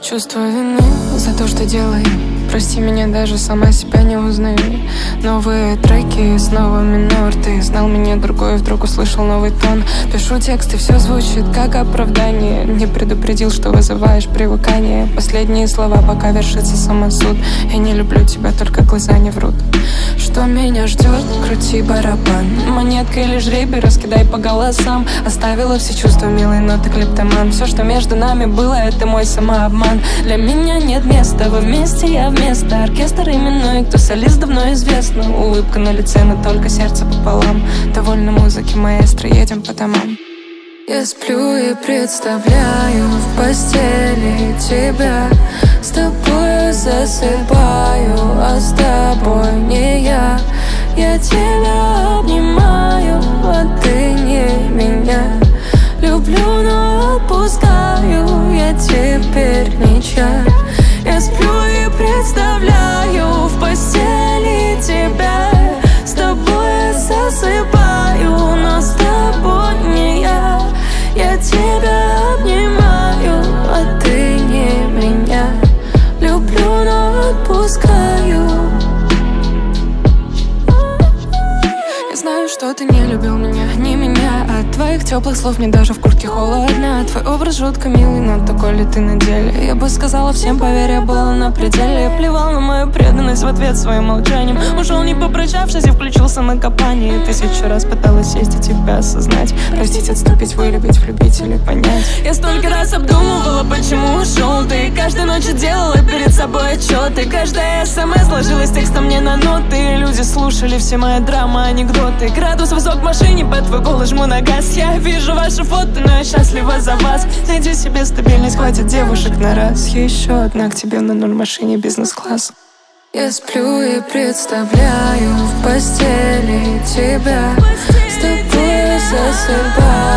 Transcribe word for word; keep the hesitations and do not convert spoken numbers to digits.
Чувство вины за то, что делаю. Прости меня, даже сама себя не узнаю. Новые треки, снова минор. Ты знал меня другой, вдруг услышал новый тон. Пишу текст, и все звучит как оправдание. Не предупредил, что вызываешь привыкание. Последние слова, пока вершится самосуд. Я не люблю тебя, только глаза не врут. Что меня ждет? Крути барабан. Монетка или жребий, раскидай по голосам. Оставила все чувства, милый, но ты клептоман. Все, что между нами было, это мой самообман. Для меня нет места, вы вместе, я вместо. Оркестр именной, кто солист, давно известно. Улыбка на лице, но только сердце пополам. Довольно музыки, маэстро, едем по домам. Я сплю и представляю в постели тебя. С тобой засыпаю, а с тобой не я. Я тебя обнимаю, а ты не меня. Люблю, но отпускаю, я теперь не чай. Я сплю и представляю в постели тебя. С тобой засыпаю, но с тобой не я. Я тебя обнимаю, а ты не меня. Люблю, но отпускаю. Я знаю, что ты не любил меня, не меня. От твоих теплых слов мне даже в куртке холодно. Твой образ жутко милый, но такой ли ты на деле? Я бы сказала всем, поверь, я была на пределе. Я плевал на мою преданность в ответ своим молчанием. Ушел не попрощавшись и включился на копание. Тысячу раз пыталась сесть и тебя осознать. Простить, отступить, вылюбить, влюбить или понять. Я столько раз обдумывала, почему ушел ты. Каждой ночью делала перед собой отчеты. Каждая смс ложилась текстом мне на ноты. Люди слушали все мои драмы, анекдоты. Градус высок в машине, под твой голос жму на газ. Я вижу ваши фото, но я счастлива за вас. Найди себе стабильность, хватит девушек на раз. Еще одна к тебе на ноль машине бизнес-класс. Я сплю и представляю в постели тебя. С тобой засыпаю.